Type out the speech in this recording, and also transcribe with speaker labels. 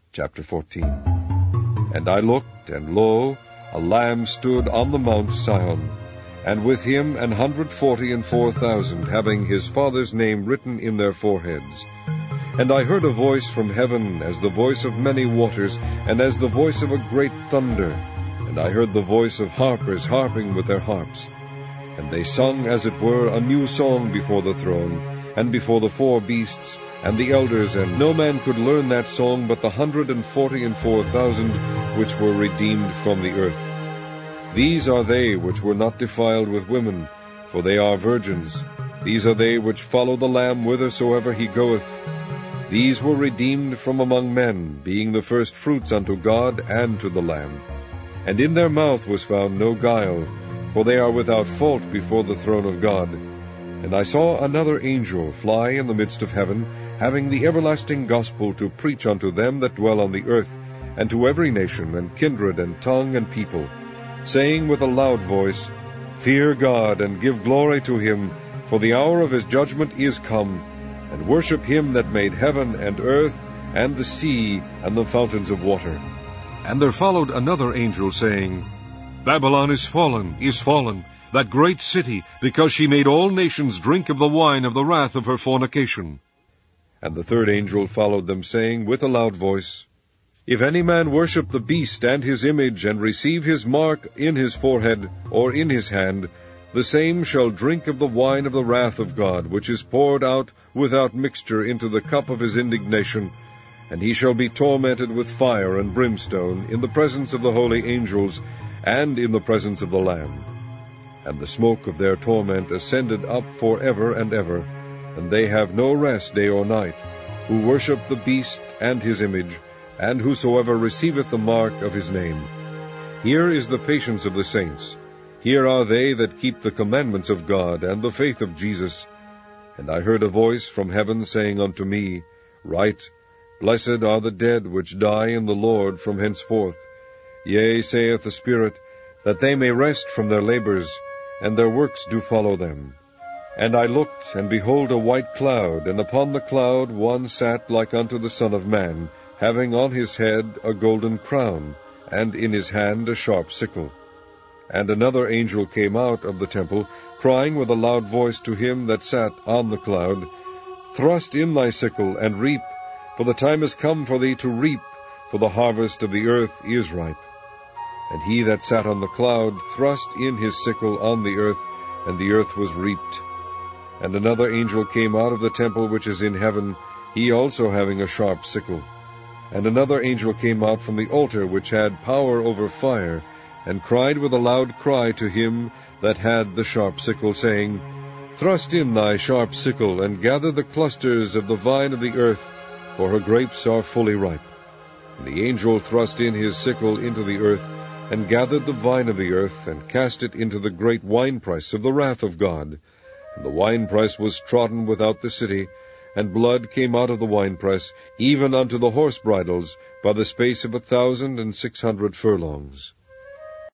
Speaker 1: Chapter 14. And I looked, and lo, a Lamb stood on the Mount Sion, and with him 144,000, having his Father's name written in their foreheads. And I heard a voice from heaven, as the voice of many waters, and as the voice of a great thunder. And I heard the voice of harpers harping with their harps. And they sung, as it were, a new song before the throne, and before the four beasts, and the elders, and no man could learn that song but the 144,000 which were redeemed from the earth. These are they which were not defiled with women, for they are virgins. These are they which follow the Lamb whithersoever he goeth. These were redeemed from among men, being the first fruits unto God and to the Lamb. And in their mouth was found no guile, for they are without fault before the throne of God. And I saw another angel fly in the midst of heaven, having the everlasting gospel to preach unto them that dwell on the earth, and to every nation, and kindred, and tongue, and people, saying with a loud voice, Fear God, and give glory to him, for the hour of his judgment is come, and worship him that made heaven, and earth, and the sea, and the fountains of water. And there followed another angel, saying, Babylon is fallen, that great city, because she made all nations drink of the wine of the wrath of her fornication. And the third angel followed them, saying with a loud voice, If any man worship the beast and his image, and receive his mark in his forehead or in his hand, the same shall drink of the wine of the wrath of God, which is poured out without mixture into the cup of his indignation, and he shall be tormented with fire and brimstone in the presence of the holy angels, and in the presence of the Lamb. And the smoke of their torment ascended up for ever and ever, and they have no rest day or night, who worship the beast and his image, and whosoever receiveth the mark of his name. Here is the patience of the saints. Here are they that keep the commandments of God, and the faith of Jesus. And I heard a voice from heaven saying unto me, Write, Blessed are the dead which die in the Lord from henceforth. Yea, saith the Spirit, that they may rest from their labors, and their works do follow them. And I looked, and behold a white cloud, and upon the cloud one sat like unto the Son of Man, having on his head a golden crown, and in his hand a sharp sickle. And another angel came out of the temple, crying with a loud voice to him that sat on the cloud, Thrust in thy sickle, and reap, for the time is come for thee to reap, for the harvest of the earth is ripe. And he that sat on the cloud thrust in his sickle on the earth, and the earth was reaped. And another angel came out of the temple which is in heaven, he also having a sharp sickle. And another angel came out from the altar which had power over fire, and cried with a loud cry to him that had the sharp sickle, saying, Thrust in thy sharp sickle, and gather the clusters of the vine of the earth, for her grapes are fully ripe. And the angel thrust in his sickle into the earth, and gathered the vine of the earth, and cast it into the great winepress of the wrath of God. And the winepress was trodden without the city, and blood came out of the winepress, even unto the horse bridles, by the space of 1,600 furlongs.